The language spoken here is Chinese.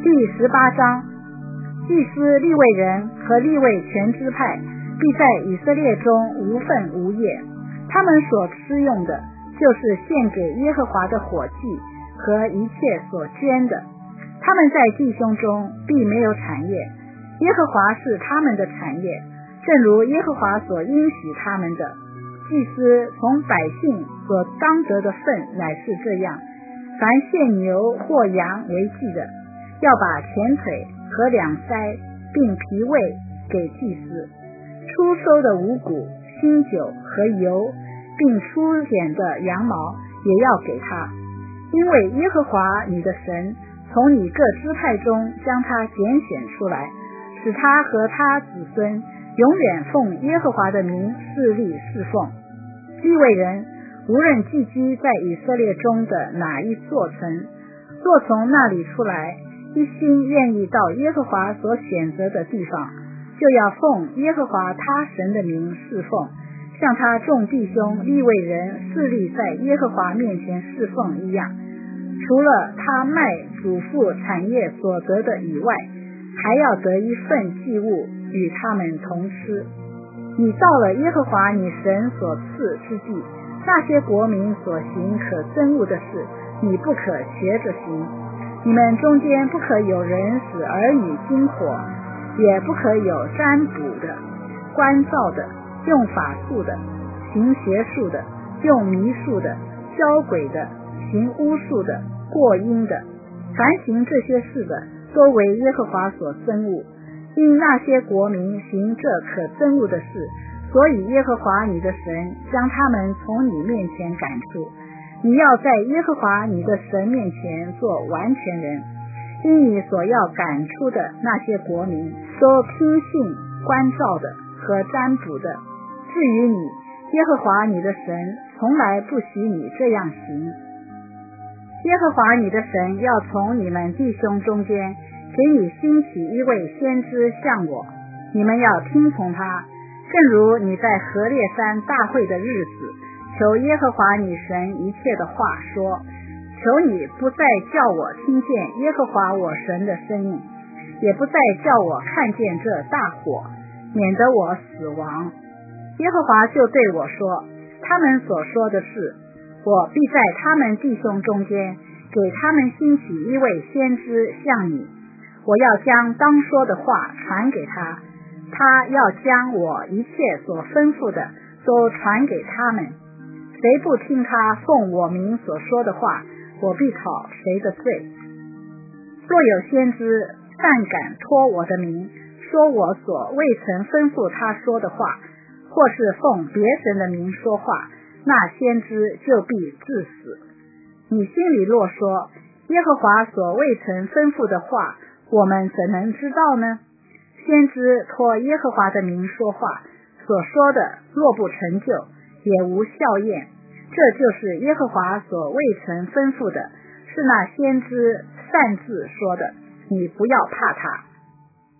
第18章，祭司利未人和利未全支派必在以色列中无分无业，他们所吃用的就是献给耶和华的火祭和一切所捐的。他们在弟兄中必没有产业，耶和华是他们的产业，正如耶和华所应许他们的。祭司从百姓所当得的份乃是这样：凡献牛或羊为祭的，要把前腿和两腮并脾胃给祭司；初收的五谷、新酒和油，并初剪的羊毛也要给他。因为耶和华你的神从你各支派中将他拣选出来，使他和他子孙永远奉耶和华的名侍立侍奉。利未人无论寄居在以色列中的哪一座城，若从那里出来，一心愿意到耶和华所选择的地方，就要奉耶和华他神的名侍奉，像他众弟兄利未人侍立在耶和华面前侍奉一样。除了他卖祖父产业所得的以外，还要得一份祭物与他们同吃。你到了耶和华你神所赐之地，那些国民所行可憎恶的事，你不可学着行。你们中间不可有人使儿女经火，也不可有占卜的、观照的、用法术的、行邪术的、用迷术的、交鬼的、行巫术的、过阴的。凡行这些事的，都为耶和华所憎恶。因那些国民行这可憎恶的事，所以耶和华你的神将他们从你面前赶出。你要在耶和华你的神面前做完全人，因你所要赶出的那些国民都听信观照的和占卜的。至于你，耶和华你的神从来不许你这样行。耶和华你的神要从你们弟兄中间给你兴起一位先知像我，你们要听从他，正如你在何烈山大会的日子求耶和华你神一切的话说，求你不再叫我听见耶和华我神的声音，也不再叫我看见这大火，免得我死亡。耶和华就对我说，他们所说的是，我必在他们弟兄中间给他们兴起一位先知像你，我要将当说的话传给他，他要将我一切所吩咐的都传给他们。谁不听他奉我名所说的话，我必讨谁的罪。若有先知擅敢托我的名说我所未曾吩咐他说的话，或是奉别神的名说话，那先知就必治死。你心里若说，耶和华所未曾吩咐的话，我们怎能知道呢？先知托耶和华的名说话，所说的若不成就，也无效验。这就是耶和华所未曾吩咐的，是那先知擅自说的，你不要怕他。